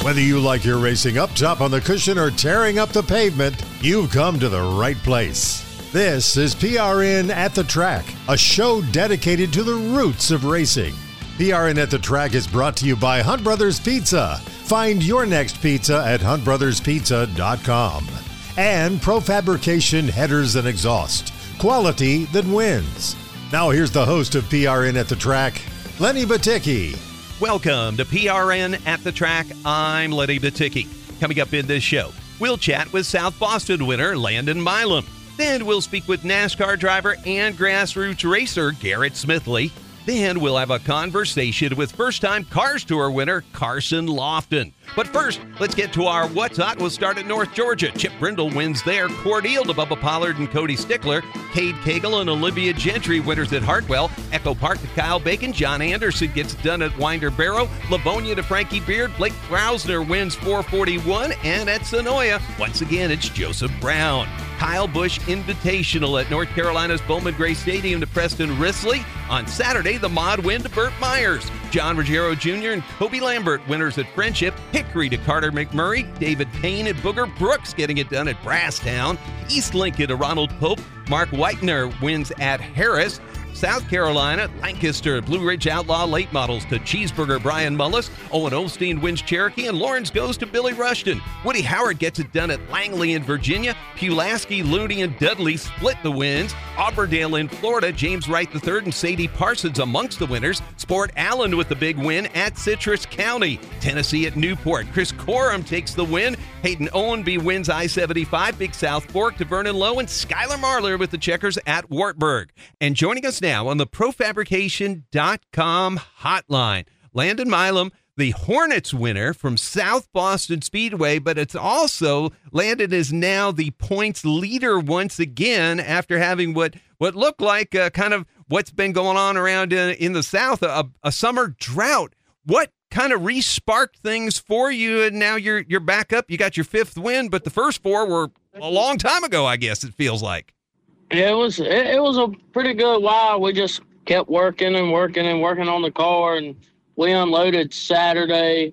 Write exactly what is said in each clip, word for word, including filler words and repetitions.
Whether you like your racing up top on the cushion or tearing up the pavement, you've come to the right place. This is P R N at the Track, a show dedicated to the roots of racing. P R N at the Track is brought to you by Hunt Brothers Pizza. Find your next pizza at hunt brothers pizza dot com. And Pro Fabrication Headers and Exhaust, quality that wins. Now here's the host of P R N at the Track, Lenny Batycki. Welcome to P R N at the Track. I'm Lenny Batycki. Coming up in this show, we'll chat with South Boston winner Landon Milam. Then we'll speak with NASCAR driver and grassroots racer Garrett Smithley. Then we'll have a conversation with first-time Cars Tour winner Carson Lofton. But first, let's get to our What's Hot. We'll start at North Georgia. Chip Brindle wins there. Cordeal to Bubba Pollard and Cody Stickler. Cade Cagle and Olivia Gentry winners at Hartwell. Echo Park to Kyle Bacon. John Anderson gets it done at Winder Barrow. Livonia to Frankie Beard. Blake Krausner wins four forty-one. And at Sonoya, once again, it's Joseph Brown. Kyle Busch Invitational at North Carolina's Bowman Gray Stadium to Preston Risley. On Saturday, the Mod win to Burt Myers. John Ruggiero Junior and Kobe Lambert winners at Friendship. Hickory to Carter McMurray. David Payne and Booger Brooks getting it done at Brasstown. East Lincoln to Ronald Pope. Mark Whitener wins at Harris. South Carolina, Lancaster, Blue Ridge Outlaw late models to Cheeseburger Brian Mullis. Owen Olstein wins Cherokee, and Lawrence goes to Billy Rushton. Woody Howard gets it done at Langley in Virginia. Pulaski, Looney, and Dudley split the wins. Auberdale in Florida, James Wright the third and Sadie Parsons amongst the winners. Sport Allen with the big win at Citrus County. Tennessee at Newport, Chris Corum takes the win. Hayden Owenby wins I seventy-five. Big South Fork to Vernon Lowe, and Skylar Marler with the checkers at Wartburg. And joining us now on the pro fabrication dot com hotline, Landon Milam, the Hornets winner from South Boston Speedway, but it's also, Landon is now the points leader once again after having what, what looked like uh, kind of what's been going on around in, in the South, a, a summer drought. What kind of re-sparked things for you, and now you're you're back up? You got your fifth win, but the first four were a long time ago, I guess it feels like. Yeah, it was it, it was a pretty good while. We just kept working and working and working on the car, and we unloaded Saturday.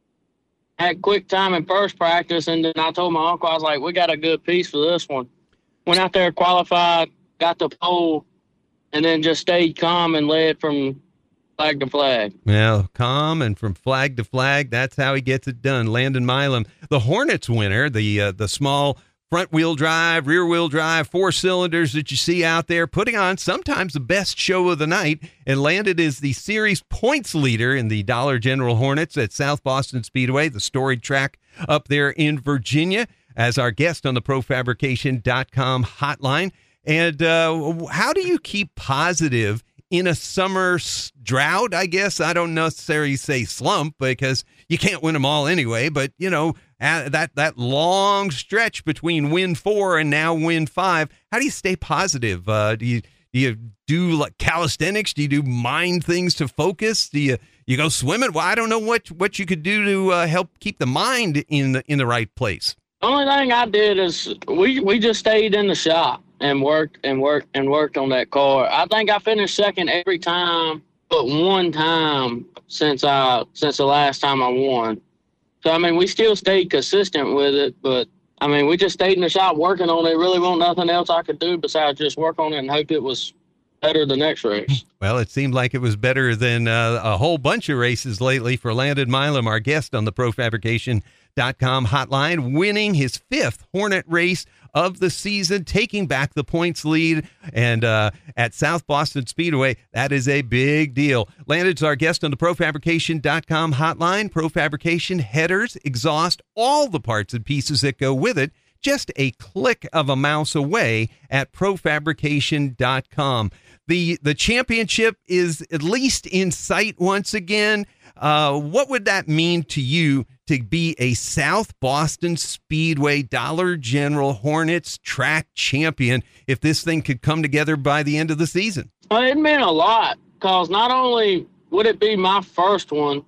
Had quick time in first practice, and then I told my uncle, I was like, we got a good piece for this one. Went out there, qualified, got the pole, and then just stayed calm and led from flag to flag. Well, calm and from flag to flag, that's how he gets it done. Landon Milam, the Hornets winner, the uh, the small front-wheel drive, rear-wheel drive, four cylinders that you see out there, putting on sometimes the best show of the night. And Landon is the series points leader in the Dollar General Hornets at South Boston Speedway, the storied track up there in Virginia, as our guest on the pro fabrication dot com hotline. And uh, how do you keep positive in a summer drought? I guess I don't necessarily say slump, because you can't win them all anyway, but, you know, that that long stretch between win four and now win five, how do you stay positive? Uh, do you do you do like calisthenics? Do you do mind things to focus? Do you you go swimming? Well, I don't know what what you could do to uh, help keep the mind in the in the right place. The only thing I did is we we just stayed in the shop and worked and worked and worked on that car. I think I finished second every time but one time since I since the last time I won. So, I mean, we still stayed consistent with it, but, I mean, we just stayed in the shop working on it. Really wasn't nothing else I could do besides just work on it and hope it was better the next race. Well, it seemed like it was better than uh, a whole bunch of races lately for Landon Milam, our guest on the pro fabrication dot com hotline, winning his fifth Hornet race of the season, taking back the points lead. And uh, at South Boston Speedway, that is a big deal. Landon's our guest on the pro fabrication dot com hotline. Pro Fabrication, headers, exhaust, all the parts and pieces that go with it, just a click of a mouse away at pro fabrication dot com. The, the championship is at least in sight once again. Uh, what would that mean to you to be a South Boston Speedway Dollar General Hornets track champion if this thing could come together by the end of the season? Well, it meant a lot, because not only would it be my first one,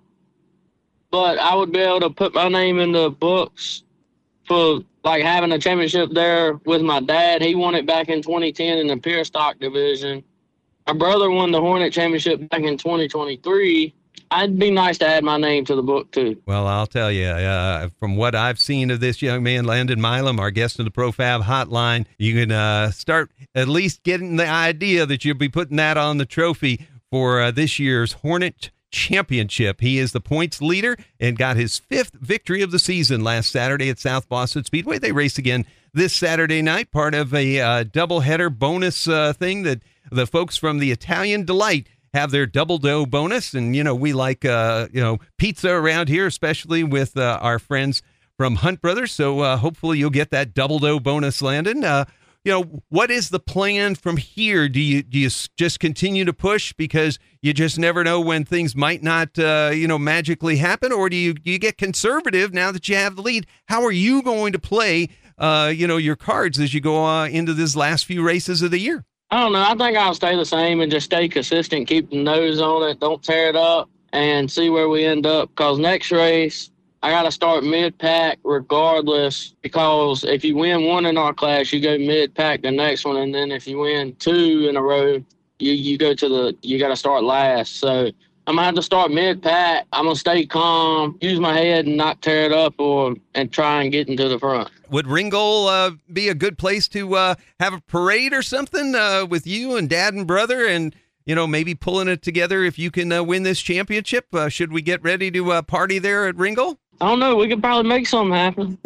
but I would be able to put my name in the books for like having a championship there with my dad. He won it back in twenty ten in the pure stock division. My brother won the Hornet championship back in twenty twenty-three. It'd be nice to add my name to the book, too. Well, I'll tell you, uh, from what I've seen of this young man, Landon Milam, our guest in the ProFab Hotline, you can uh, start at least getting the idea that you'll be putting that on the trophy for uh, this year's Hornet Championship. He is the points leader and got his fifth victory of the season last Saturday at South Boston Speedway. They race again this Saturday night, part of a uh, doubleheader bonus uh, thing that the folks from the Italian Delight have their double dough bonus. And, you know, we like, uh, you know, pizza around here, especially with uh, our friends from Hunt Brothers. So uh, hopefully you'll get that double dough bonus, Landon. Uh, you know, what is the plan from here? Do you do you just continue to push because you just never know when things might not, uh, you know, magically happen? Or do you, do you get conservative now that you have the lead? How are you going to play, uh, you know, your cards as you go uh, into these last few races of the year? I don't know. I think I'll stay the same and just stay consistent, keep the nose on it, don't tear it up, and see where we end up. Because next race, I got to start mid-pack regardless, because if you win one in our class, you go mid-pack the next one, and then if you win two in a row, you, you go to the – you got to start last. So I'm going to have to start mid-pack. I'm going to stay calm, use my head and not tear it up or and try and get into the front. Would Ringgold uh, be a good place to uh, have a parade or something uh, with you and dad and brother and, you know, maybe pulling it together if you can uh, win this championship? Uh, should we get ready to uh, party there at Ringgold? I don't know. We could probably make something happen.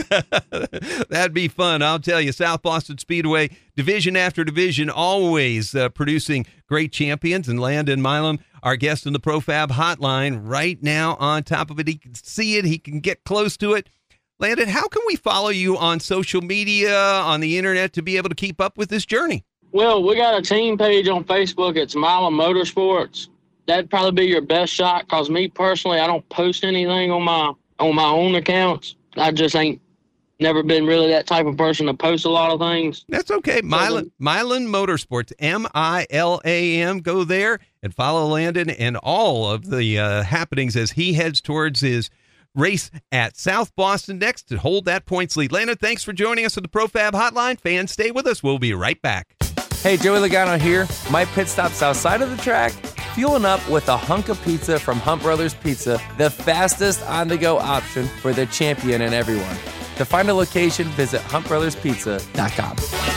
That'd be fun. I'll tell you, South Boston Speedway, division after division, always uh, producing great champions. And Landon Milam, our guest in the ProFab Hotline, right now on top of it. He can see it. He can get close to it. Landon, how can we follow you on social media, on the internet, to be able to keep up with this journey? Well, we got a team page on Facebook. It's Milam Motorsports. That'd probably be your best shot, because me personally, I don't post anything on my on my own accounts. I just ain't never been really that type of person to post a lot of things. That's okay. Milam, Milam Motorsports, M I L A M. Go there and follow Landon and all of the uh, happenings as he heads towards his race at South Boston next to hold that points lead. Landon, thanks for joining us on the ProFab Hotline. Fans, stay with us. We'll be right back. Hey, Joey Logano here. My pit stop's outside of the track, fueling up with a hunk of pizza from Hunt Brothers Pizza, the fastest on-the-go option for the champion and everyone. To find a location, visit hunt brothers pizza dot com.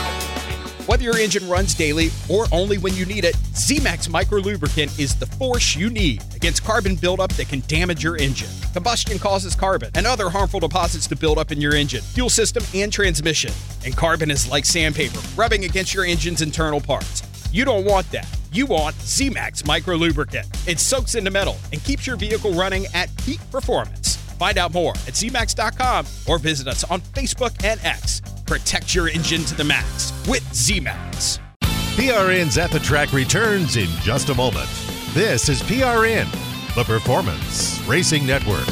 Whether your engine runs daily or only when you need it, Z-Max Micro Lubricant is the force you need against carbon buildup that can damage your engine. Combustion causes carbon and other harmful deposits to build up in your engine, fuel system, and transmission. And carbon is like sandpaper, rubbing against your engine's internal parts. You don't want that. You want Z-Max Micro Lubricant. It soaks into metal and keeps your vehicle running at peak performance. Find out more at Z max dot com or visit us on Facebook and X. Protect your engine to the max with Z-Max. P R N's At the Track returns in just a moment. This is P R N, the Performance Racing Network.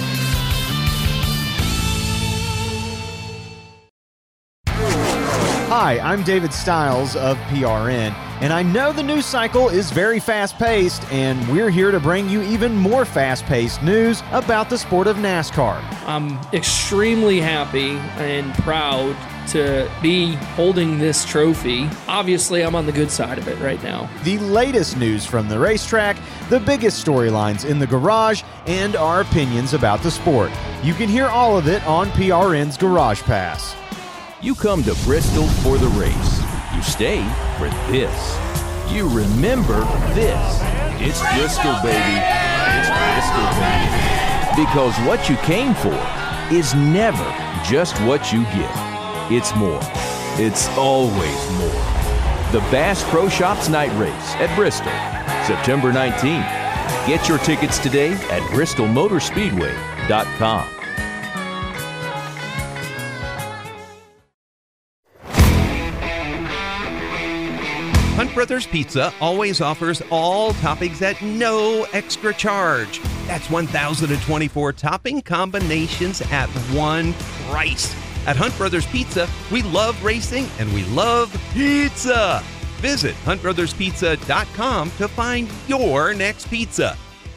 Hi, I'm David Stiles of P R N, and I know the news cycle is very fast-paced, and we're here to bring you even more fast-paced news about the sport of NASCAR. I'm extremely happy and proud to be holding this trophy. Obviously, I'm on the good side of it right now. The latest news from the racetrack, the biggest storylines in the garage, and our opinions about the sport. You can hear all of it on P R N's Garage Pass. You come to Bristol for the race. You stay for this. You remember this. It's Bristol, baby. It's Bristol, baby. Because what you came for is never just what you get. It's more. It's always more. The Bass Pro Shops Night Race at Bristol, September nineteenth. Get your tickets today at bristol motor speedway dot com. Hunt Brothers Pizza always offers all toppings at no extra charge. That's one thousand twenty-four topping combinations at one price. At Hunt Brothers Pizza, we love racing and we love pizza. Visit hunt brothers pizza dot com to find your next pizza.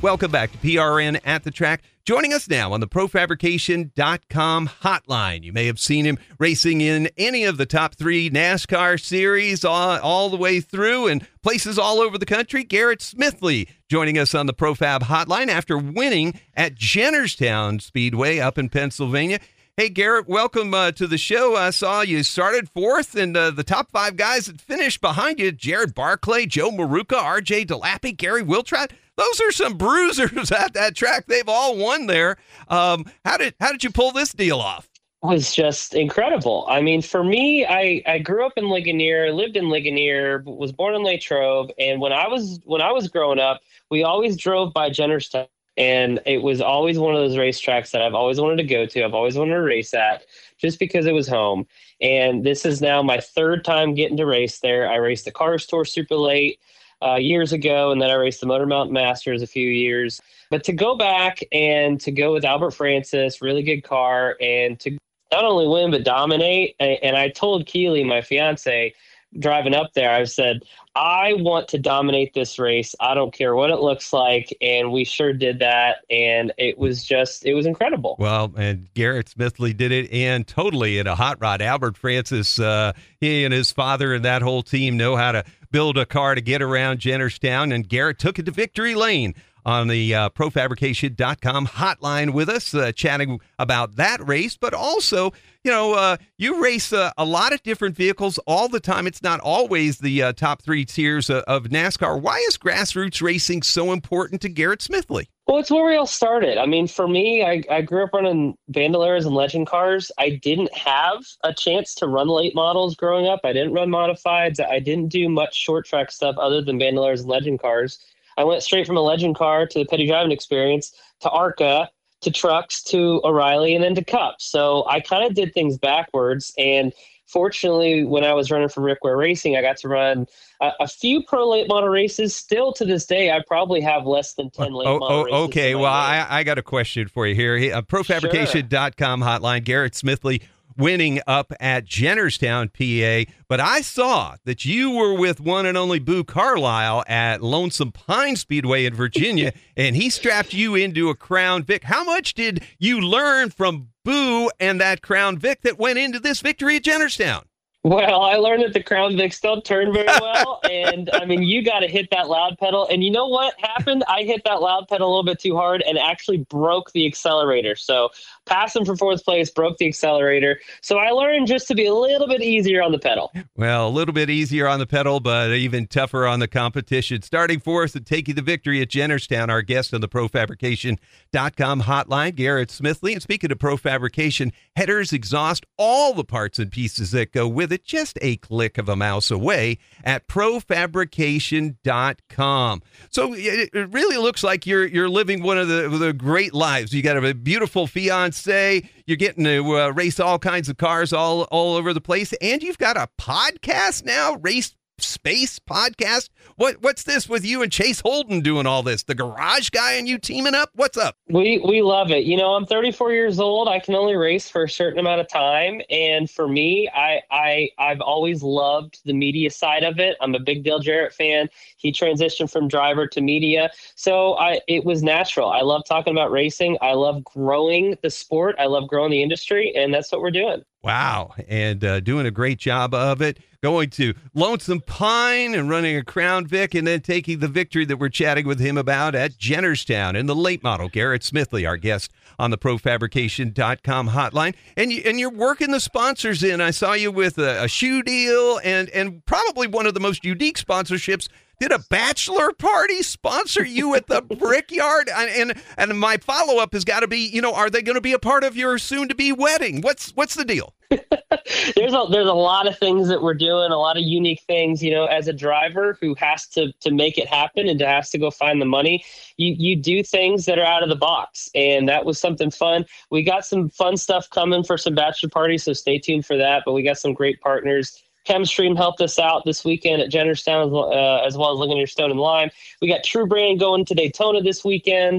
Welcome back to P R N at the Track. Joining us now on the Pro Fabrication dot com hotline. You may have seen him racing in any of the top three NASCAR series all, all the way through and places all over the country. Garrett Smithley joining us on the ProFab hotline after winning at Jennerstown Speedway up in Pennsylvania. Hey, Garrett, welcome uh, to the show. I saw you started fourth, and uh, the top five guys that finished behind you, Jared Barclay, Joe Maruka, R J DeLappy, Gary Wiltrot. Those are some bruisers at that track. They've all won there. Um, how did how did you pull this deal off? It was just incredible. I mean, for me, I, I grew up in Ligonier, lived in Ligonier, was born in Latrobe, and when I was when I was growing up, we always drove by Jennerstown, and it was always one of those racetracks that I've always wanted to go to. I've always wanted to race at, just because it was home. And this is now my third time getting to race there. I raced the Cars Tour Super Late Uh, years ago, and then I raced the Motor Mountain Masters a few years. But to go back and to go with Albert Francis, really good car, and to not only win but dominate. And, and I told Keely, my fiance, driving up there, I said, I want to dominate this race. I don't care what it looks like. And we sure did that. And it was just, it was incredible. Well, and Garrett Smithley did it, and totally in a hot rod. Albert Francis, uh, he and his father and that whole team know how to build a car to get around Jennerstown, and Garrett took it to victory lane on the uh, Pro Fabrication dot com hotline with us, uh, chatting about that race, but also, you know, uh, you race uh, a lot of different vehicles all the time. It's not always the uh, top three tiers uh, of NASCAR. Why is grassroots racing so important to Garrett Smithley? Well, it's where we all started. I mean, for me, I, I grew up running Bandoleros and Legend cars. I didn't have a chance to run late models growing up. I didn't run modifieds. I didn't do much short track stuff other than Bandoleros and Legend cars. I went straight from a Legend car to the Petty Driving Experience to ARCA to trucks to O'Reilly and then to Cup. So I kind of did things backwards. And fortunately, when I was running for Rick Ware Racing, I got to run a, a few pro late model races. Still to this day, I probably have less than ten late oh, model oh, races. Okay, well, I, I got a question for you here. Uh, Pro Fabrication dot com sure. hotline, Garrett Smithley winning up at Jennerstown, P A. But I saw that you were with one and only Boo Carlisle at Lonesome Pine Speedway in Virginia, and he strapped you into a Crown Vic. How much did you learn from Boo and that Crown Vic that went into this victory at Jennerstown? Well, I learned that the Crown Vics don't turn very well, and I mean, you got to hit that loud pedal. And you know what happened? I hit that loud pedal a little bit too hard and actually broke the accelerator. So passed him for fourth place, broke the accelerator. So I learned just to be a little bit easier on the pedal. Well, a little bit easier on the pedal, but even tougher on the competition. Starting fourth and taking the victory at Jennerstown, our guest on the Pro Fabrication dot com hotline, Garrett Smithley. And speaking of Pro Fabrication, headers, exhaust, all the parts and pieces that go with it, just a click of a mouse away at Pro Fabrication dot com. So it, it really looks like you're you're living one of the, the great lives. You got a beautiful fiance. You're getting to uh, race all kinds of cars all, all over the place. And you've got a podcast now, Race Space Podcast. What What's this with you and Chase Holden doing all this? The garage guy and you teaming up? What's up? We we love it. You know, I'm thirty-four years old. I can only race for a certain amount of time. And for me, I, I, I've always loved the media side of it. I'm a big Dale Jarrett fan. He transitioned from driver to media. So I it was natural. I love talking about racing. I love growing the sport. I love growing the industry. And that's what we're doing. Wow. And uh, doing a great job of it. Going to Lonesome Pine and running a Crown Vic, and then taking the victory that we're chatting with him about at Jennerstown in the late model. Garrett Smithley, our guest on the Pro Fabrication dot com hotline. And, you, and you're working the sponsors in. I saw you with a, a shoe deal and, and probably one of the most unique sponsorships. Did a bachelor party sponsor you at the Brickyard? And and my follow-up has got to be, you know, are they going to be a part of your soon-to-be wedding? What's what's the deal? there's a there's a lot of things that we're doing, a lot of unique things. You know, as a driver who has to to make it happen and to has to go find the money, you you do things that are out of the box, and that was something fun. We got some fun stuff coming for some bachelor parties, so stay tuned for that. But we got some great partners. ChemStream helped us out this weekend at Jennerstown, uh, as well as Ligonier Stone and Lime. We got True Brand going to Daytona this weekend.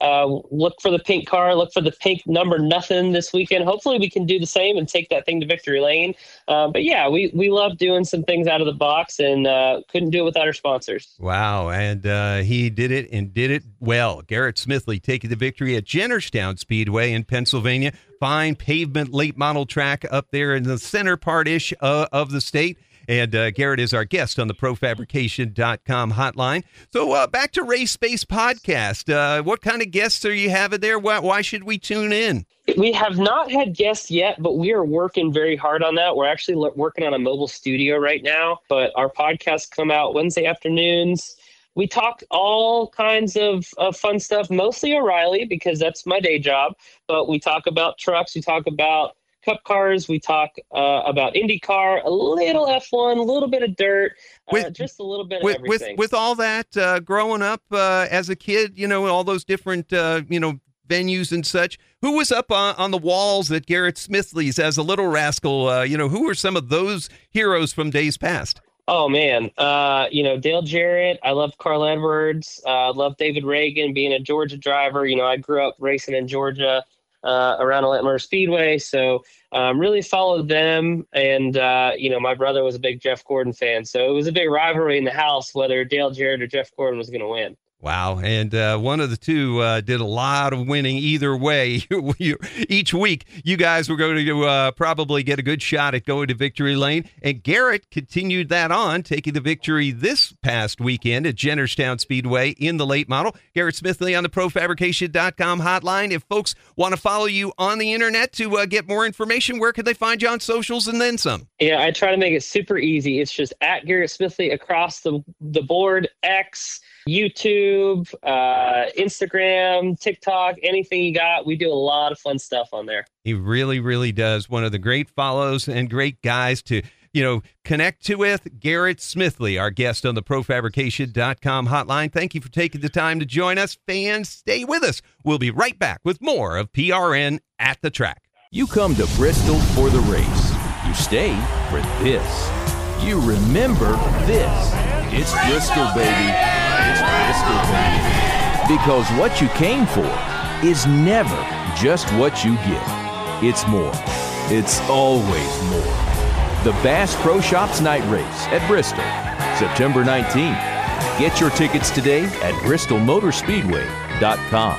Uh, look for the pink car, look for the pink number nothing this weekend. Hopefully we can do the same and take that thing to victory lane. Uh, but yeah, we, we love doing some things out of the box, and uh, couldn't do it without our sponsors. Wow. And uh, he did it and did it well. Garrett Smithley taking the victory at Jennerstown Speedway in Pennsylvania. Fine pavement late model track up there in the center part-ish uh, of the state. And uh, Garrett is our guest on the pro fabrication dot com hotline. So uh, back to Race Space Podcast. Uh, what kind of guests are you having there? Why, why should we tune in? We have not had guests yet, but we are working very hard on that. We're actually l- working on a mobile studio right now, but our podcasts come out Wednesday afternoons. We talk all kinds of, of fun stuff, mostly O'Reilly because that's my day job, but we talk about trucks. We talk about Cup cars. We talk uh, about IndyCar, a little F one, a little bit of dirt, uh, with, just a little bit with, of everything. With, with all that, uh, growing up uh, as a kid, you know, all those different, uh, you know, venues and such, who was up on, on the walls at Garrett Smithley's as a little rascal? Uh, you know, who were some of those heroes from days past? Oh, man. Uh, you know, Dale Jarrett. I love Carl Edwards. I uh, love David Reagan, being a Georgia driver. You know, I grew up racing in Georgia. Uh, around Atlanta Speedway, so um, really followed them. And uh, you know, my brother was a big Jeff Gordon fan, so it was a big rivalry in the house whether Dale Jarrett or Jeff Gordon was going to win. Wow. And uh, one of the two uh, did a lot of winning either way. Each week, you guys were going to uh, probably get a good shot at going to victory lane. And Garrett continued that on, taking the victory this past weekend at Jennerstown Speedway in the late model. Garrett Smithley on the pro fabrication dot com hotline. If folks want to follow you on the internet to uh, get more information, where can they find you on socials and then some? Yeah, I try to make it super easy. It's just at Garrett Smithley across the, the board, X, YouTube, uh, Instagram, TikTok, anything you got. We do a lot of fun stuff on there. He really, really does. One of the great follows and great guys to, you know, connect to with. Garrett Smithley, our guest on the pro fabrication dot com hotline. Thank you for taking the time to join us. Fans, stay with us. We'll be right back with more of P R N at the Track. You come to Bristol for the race. You stay for this. You remember this. It's Bristol, baby. It's Bristol, baby. Because what you came for is never just what you get. It's more. It's always more. The Bass Pro Shops Night Race at Bristol, September nineteenth. Get your tickets today at bristol motor speedway dot com.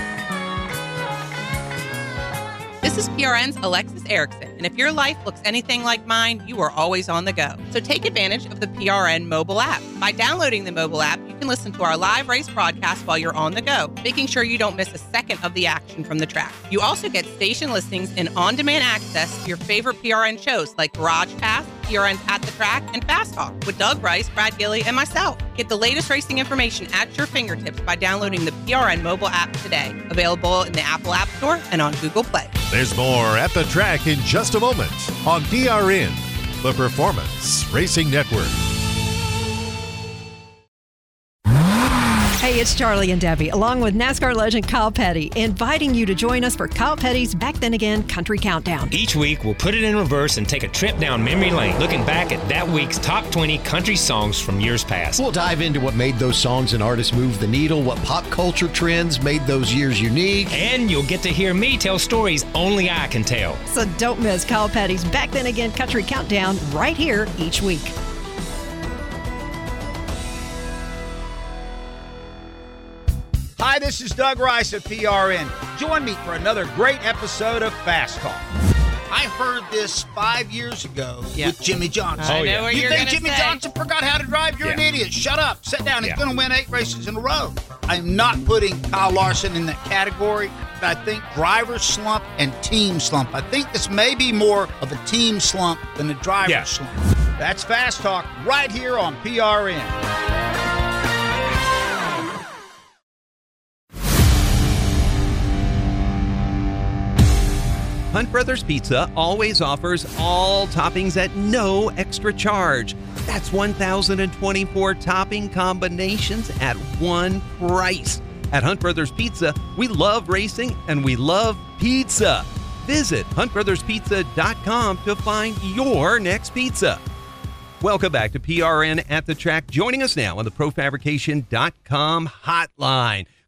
This is P R N's Alexis Erickson, and if your life looks anything like mine, you are always on the go. So take advantage of the P R N mobile app. By downloading the mobile app, you can listen to our live race broadcast while you're on the go, making sure you don't miss a second of the action from the track. You also get station listings and on-demand access to your favorite P R N shows like Garage Pass, P R N's At the Track, and Fast Talk with Doug Rice, Brad Gilly, and myself. Get the latest racing information at your fingertips by downloading the P R N mobile app today. Available in the Apple App Store and on Google Play. There's more At the Track in just a moment on P R N, the Performance Racing Network. Hey, it's Charlie and Debbie, along with NASCAR legend Kyle Petty, inviting you to join us for Kyle Petty's Back Then Again Country Countdown. Each week, we'll put it in reverse and take a trip down memory lane, looking back at that week's top twenty country songs from years past. We'll dive into what made those songs and artists move the needle, what pop culture trends made those years unique. And you'll get to hear me tell stories only I can tell. So don't miss Kyle Petty's Back Then Again Country Countdown right here each week. Hi, this is Doug Rice at P R N. Join me for another great episode of Fast Talk. I heard this five years ago yeah. with Jimmy Johnson. I know yeah. what you you're think Jimmy say. Johnson forgot how to drive? You're yeah. an idiot. Shut up. Sit down. He's yeah. going to win eight races in a row. I'm not putting Kyle Larson in that category. I think driver slump and team slump. I think this may be more of a team slump than a driver yeah. slump. That's Fast Talk right here on P R N. Hunt Brothers Pizza always offers all toppings at no extra charge. That's one thousand twenty-four topping combinations at one price. At Hunt Brothers Pizza, we love racing and we love pizza. Visit hunt brothers pizza dot com to find your next pizza. Welcome back to P R N at the Track. Joining us now on the pro fabrication dot com hotline,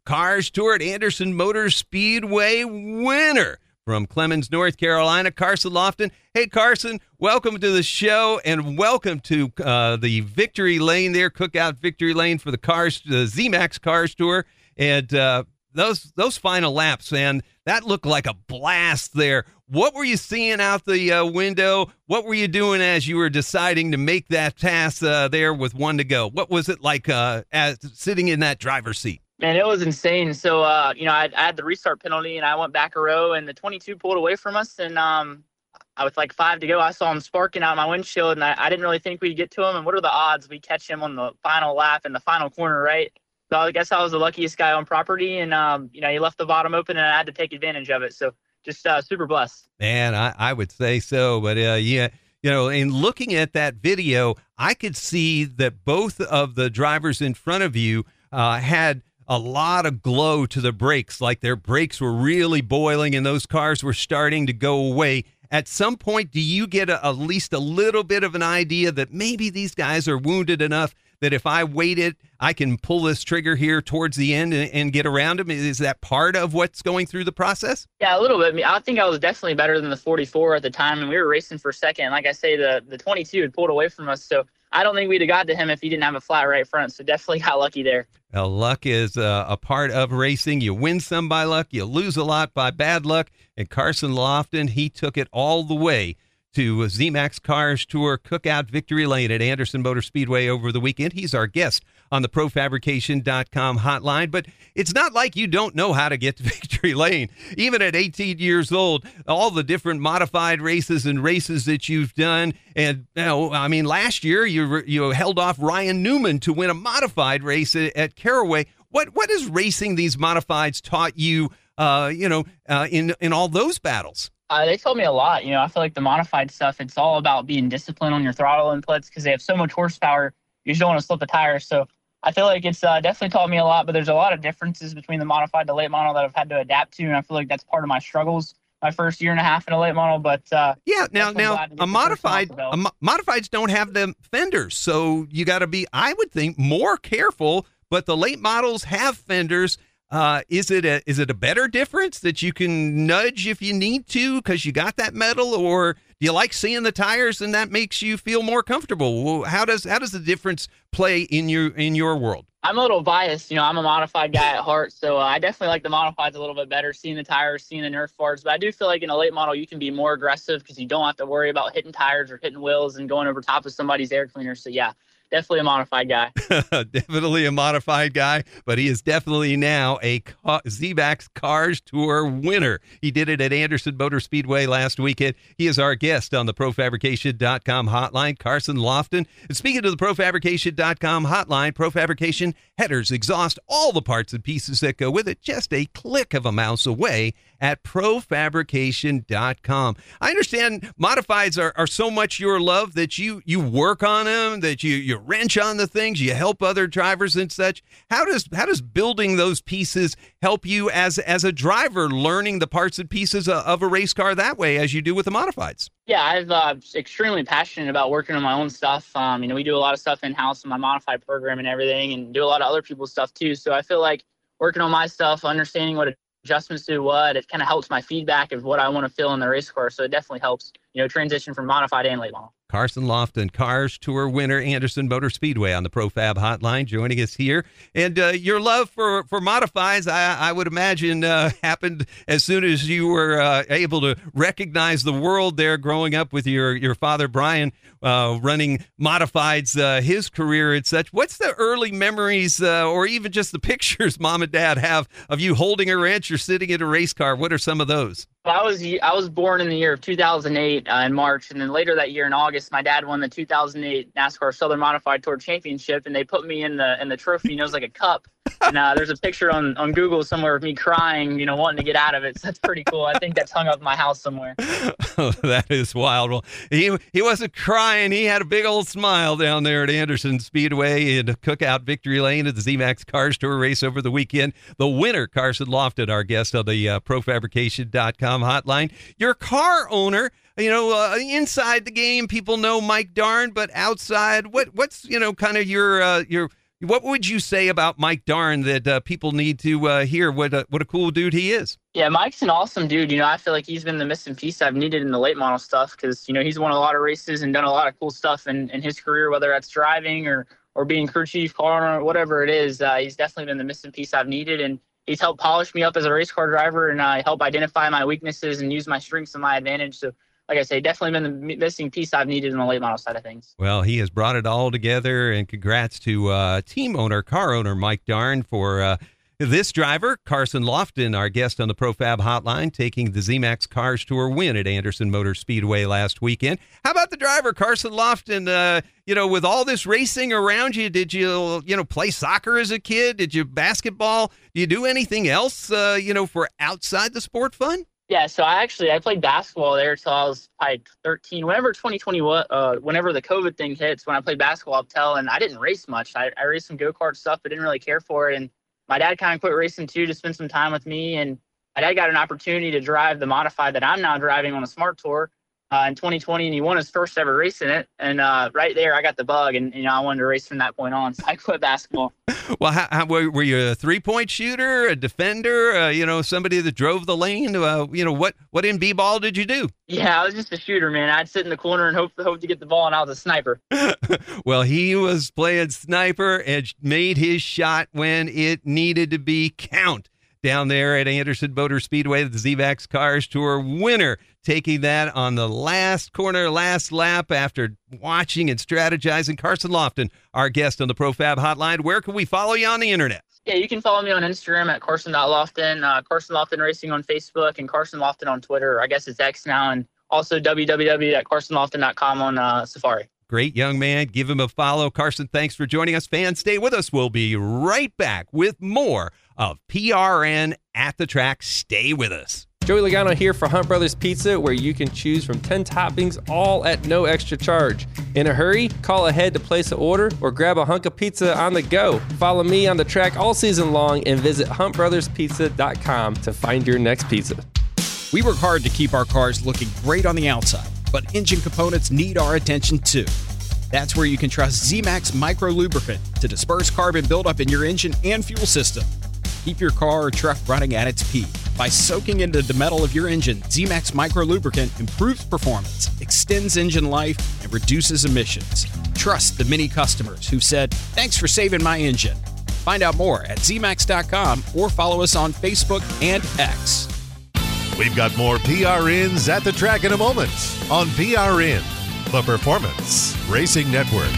Cars Tour at Anderson Motor Speedway winner from Clemens, North Carolina, Carson Lofton. Hey, Carson, welcome to the show, and welcome to uh, the Victory Lane there, Cookout Victory Lane for the Cars, the Z-Max Cars Tour. And uh, those those final laps, man, that looked like a blast there. What were you seeing out the uh, window? What were you doing as you were deciding to make that pass uh, there with one to go? What was it like uh, as sitting in that driver's seat? Man, it was insane. So, uh, you know, I, I had the restart penalty, and I went back a row, and the twenty-two pulled away from us. And um, I with like five to go, I saw him sparking out my windshield, and I, I didn't really think we'd get to him. And what are the odds we catch him on the final lap in the final corner, right? So I guess I was the luckiest guy on property, and, um, you know, he left the bottom open, and I had to take advantage of it. So just uh, super blessed. Man, I, I would say so. But, uh, yeah, you know, in looking at that video, I could see that both of the drivers in front of you uh, had a lot of glow to the brakes, like their brakes were really boiling and those cars were starting to go away. At some point, do you get a, at least a little bit of an idea that maybe these guys are wounded enough that if I waited, I can pull this trigger here towards the end and, and get around them? Is that part of what's going through the process? Yeah, a little bit. I mean, I think I was definitely better than the forty-four at the time, and we were racing for second. Like I say, the, the twenty-two had pulled away from us, so I don't think we'd have got to him if he didn't have a flat right front, so definitely got lucky there. Well, luck is uh, a part of racing. You win some by luck, you lose a lot by bad luck, and Carson Lofton, he took it all the way to Z-Max Cars Tour Cookout Victory Lane at Anderson Motor Speedway over the weekend. He's our guest on the pro fabrication dot com hotline, but it's not like you don't know how to get to Victory Lane. Even at eighteen years old, all the different modified races and races that you've done, and you know, I mean, last year you you held off Ryan Newman to win a modified race at, at Caraway. What what has racing these modifieds taught you, uh, you know, uh, in in all those battles? Uh, they told me a lot. You know, I feel like the modified stuff, it's all about being disciplined on your throttle inputs because they have so much horsepower. You just don't want to slip a tire. So I feel like it's uh, definitely taught me a lot, but there's a lot of differences between the modified to late model that I've had to adapt to. And I feel like that's part of my struggles my first year and a half in a late model. But uh, yeah, now, now a modified, a mo- modifieds don't have the fenders. So you got to be, I would think, more careful, but the late models have fenders. Uh, is it a is it a better difference that you can nudge if you need to because you got that metal, or do you like seeing the tires and that makes you feel more comfortable? How does how does the difference play in your in your world? I'm a little biased, you know. I'm a modified guy at heart, so uh, I definitely like the modifieds a little bit better, seeing the tires, seeing the Nerf bars. But I do feel like in a late model you can be more aggressive because you don't have to worry about hitting tires or hitting wheels and going over top of somebody's air cleaner. So yeah. Definitely a modified guy. Definitely a modified guy, but he is definitely now a Z-Max Cars Tour winner. He did it at Anderson Motor Speedway last weekend. He is our guest on the pro fabrication dot com hotline, Carson Lofton. And speaking of the pro fabrication dot com hotline, Pro Fabrication headers, exhaust, all the parts and pieces that go with it, just a click of a mouse away at pro fabrication dot com. I understand modifieds are, are so much your love that you you work on them, that you you wrench on the things, you help other drivers and such. How does how does building those pieces help you as as a driver, learning the parts and pieces of, of a race car that way as you do with the modifieds? Yeah, I'm uh, extremely passionate about working on my own stuff. Um, you know, we do a lot of stuff in-house in my modified program and everything, and do a lot of other people's stuff too. So I feel like working on my stuff, understanding what adjustments do what, it kind of helps my feedback of what I want to feel in the race car. So it definitely helps, you know, transition from modified and late model. Carson Lofton, Cars Tour winner, Anderson Motor Speedway on the ProFab Hotline, joining us here. And uh, your love for, for modifieds, I, I would imagine, uh, happened as soon as you were uh, able to recognize the world there growing up with your, your father, Brian, uh, running modifieds, uh, his career and such. What's the early memories uh, or even just the pictures Mom and Dad have of you holding a wrench or sitting in a race car? What are some of those? I was I was born in the year of two thousand eight uh, in March, and then later that year in August, my dad won the two thousand eight NASCAR Southern Modified Tour Championship, and they put me in the in the trophy. You know, it was like a cup, and uh, there's a picture on, on Google somewhere of me crying, you know, wanting to get out of it. So that's pretty cool. I think that's hung up in my house somewhere. Oh, that is wild. Well, he he wasn't crying. He had a big old smile down there at Anderson Speedway in Cookout Victory Lane at the Z-Max Cars Tour race over the weekend. The winner, Carson Lofton, our guest on the uh, pro fabrication dot com hotline. Your car owner, you know, uh, inside the game, people know Mike Darn, but outside, what what's, you know, kind of your uh, your What would you say about Mike Darn that uh, people need to uh, hear what a, what a cool dude he is? Yeah, Mike's an awesome dude. You know, I feel like he's been the missing piece I've needed in the late model stuff because, you know, he's won a lot of races and done a lot of cool stuff in, in his career, whether that's driving or, or being crew chief, car or whatever it is. Uh, he's definitely been the missing piece I've needed, and he's helped polish me up as a race car driver and uh, help identify my weaknesses and use my strengths to my advantage. So, like I say, definitely been the missing piece I've needed in the late model side of things. Well, he has brought it all together, and congrats to uh, team owner, car owner Mike Darn for uh, this driver. Carson Lofton, our guest on the ProFab Hotline, taking the Z-Max Cars Tour win at Anderson Motor Speedway last weekend. How about the driver, Carson Lofton? Uh, you know, with all this racing around you, did you, you know, play soccer as a kid? Did you basketball? Do you do anything else, uh, you know, for outside the sport fun? Yeah, so I actually I played basketball there until I was probably thirteen. Whenever twenty twenty, uh, whenever the COVID thing hits, when I played basketball up till, and I didn't race much. I, I raced some go-kart stuff, but didn't really care for it. And my dad kind of quit racing too to spend some time with me. And my dad got an opportunity to drive the modified that I'm now driving on a Smart Tour uh, in twenty twenty, and he won his first ever race in it. And uh, right there, I got the bug, and you know I wanted to race from that point on. So I quit basketball. Well, how, how, were you a three-point shooter, a defender, uh, you know, somebody that drove the lane? Uh, you know, what what in B-ball did you do? Yeah, I was just a shooter, man. I'd sit in the corner and hope, hope to get the ball, and I was a sniper. Well, he was playing sniper and made his shot when it needed to be count. Down there at Anderson Motor Speedway, the Z-Max Cars Tour winner, taking that on the last corner, last lap after watching and strategizing. Carson Lofton, our guest on the ProFab Hotline. Where can we follow you on the internet? Yeah, you can follow me on Instagram at Carson dot Lofton, uh, Carson Lofton Racing on Facebook, and Carson Lofton on Twitter. I guess it's X now, and also w w w dot carson lofton dot com on uh, Safari. Great young man. Give him a follow. Carson, thanks for joining us. Fans, stay with us. We'll be right back with more of P R N at the Track. Stay with us. Joey Logano here for Hunt Brothers Pizza, where you can choose from ten toppings, all at no extra charge. In a hurry, call ahead to place an order or grab a hunk of pizza on the go. Follow me on the track all season long and visit hunt brothers pizza dot com to find your next pizza. We work hard to keep our cars looking great on the outside, but engine components need our attention too. That's where you can trust Z-Max Micro Lubricant to disperse carbon buildup in your engine and fuel system. Keep your car or truck running at its peak. By soaking into the metal of your engine, Z-Max Micro Lubricant improves performance, extends engine life, and reduces emissions. Trust the many customers who've said, "Thanks for saving my engine." Find out more at Z max dot com or follow us on Facebook and X. We've got more P R Ns at the track in a moment on P R N, the Performance Racing Network.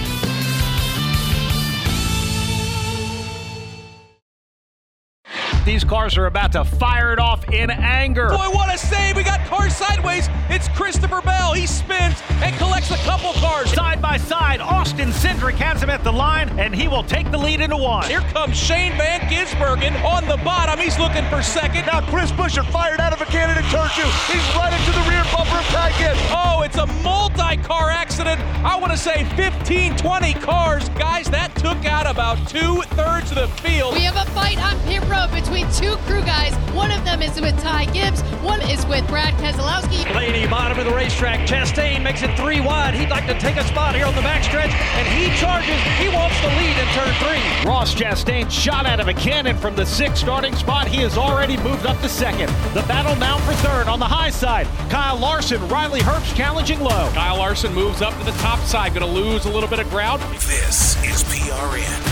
These cars are about to fire it off in anger. Boy, what a save. We got cars sideways. It's Christopher Bell. He spins and collects a couple cars. Side by side, Austin Cindric has him at the line, and he will take the lead into one. Here comes Shane Van Gisbergen on the bottom. He's looking for second. Now Chris Buescher fired out of a cannon in turn two. He's right into the rear bumper of Ty Gibbs. Oh, it's a multi-car accident. I want to say fifteen, twenty cars. Guys, that took out about two-thirds of the field. We have a fight on pit road between two crew guys. One of them is with Ty Gibbs. One is with Brad Keselowski. Blaney, bottom of the racetrack. Chastain makes it three wide. He'd like to take a spot here on the backstretch, and he charges. He wants the lead in turn three. Ross Chastain shot out of a cannon from the sixth starting spot. He has already moved up to second. The battle now for third on the high side. Kyle Larson, Riley Herbst challenging low. Kyle Larson moves up to the top side. Going to lose a little bit of ground. This is P R N.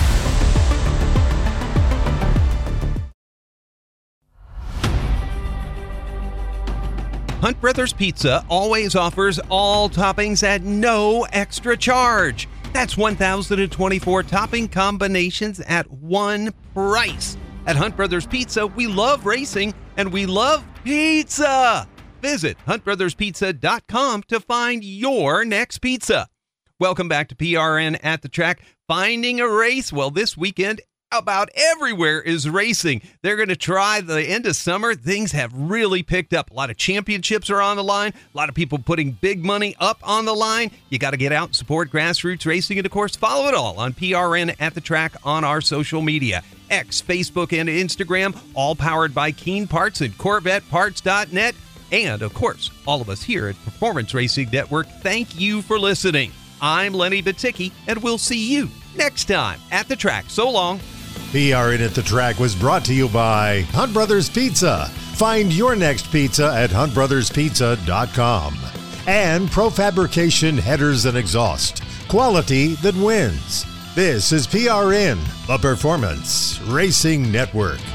Hunt Brothers Pizza always offers all toppings at no extra charge. That's one thousand twenty-four topping combinations at one price. At Hunt Brothers Pizza, we love racing and we love pizza. Visit hunt brothers pizza dot com to find your next pizza. Welcome back to P R N at the Track. Finding a race? Well, this weekend, about everywhere is racing. They're going to try the end of summer. Things have really picked up. A lot of championships are on the line. A lot of people putting big money up on the line. You got to get out and support grassroots racing. And, of course, follow it all on P R N at the Track on our social media. X, Facebook, and Instagram, all powered by Keen Parts and Corvette Parts dot net. And, of course, all of us here at Performance Racing Network, thank you for listening. I'm Lenny Baticki, and we'll see you next time at the track. So long. P R N at the Track was brought to you by Hunt Brothers Pizza. Find your next pizza at hunt brothers pizza dot com. And Profabrication Headers and Exhaust. Quality that wins. This is P R N, the Performance Racing Network.